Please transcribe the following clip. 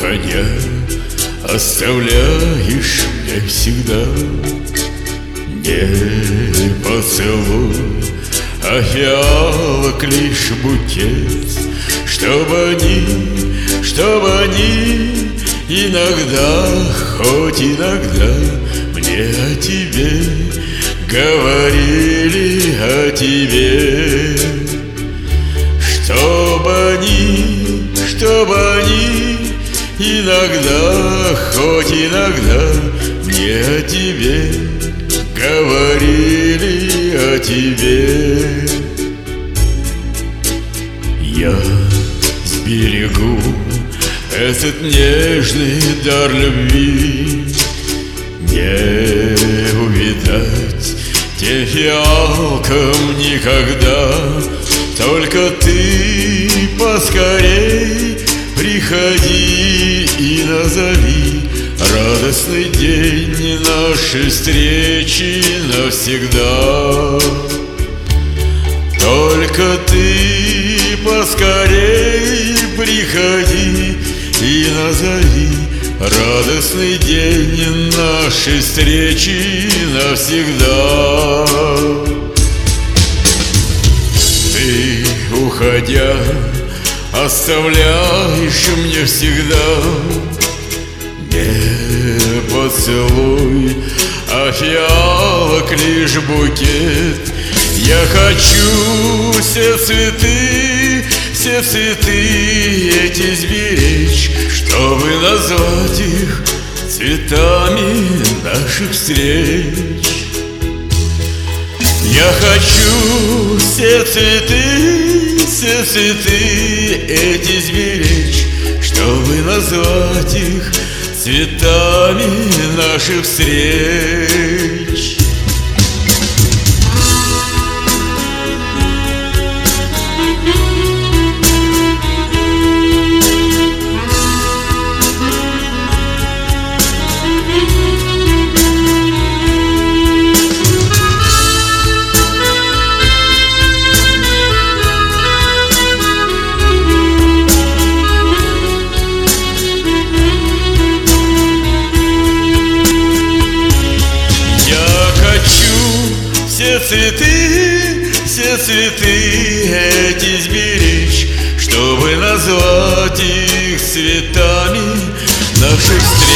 уходя, оставляешь мне всегда не поцелуй, а фиалок лишь букет, чтобы они иногда, хоть иногда мне о тебе говорили, о тебе. Чтобы они иногда, хоть иногда мне о тебе говорили, о тебе. Я сберегу этот нежный дар любви, не увидать тем фиалкам никогда. Только ты поскорей приходи и назови радостный день нашей встречи навсегда. Только ты поскорей приходи и назови радостный день нашей встречи навсегда. Ты, уходя, оставляешь мне всегда не поцелуй, а фиалок лишь букет. Я хочу все цветы эти сберечь, чтобы назвать их цветами наших встреч. Я хочу все цветы эти сберечь, чтобы назвать их цветами наших встреч. Все цветы эти сберечь, чтобы назвать их цветами наших встреч.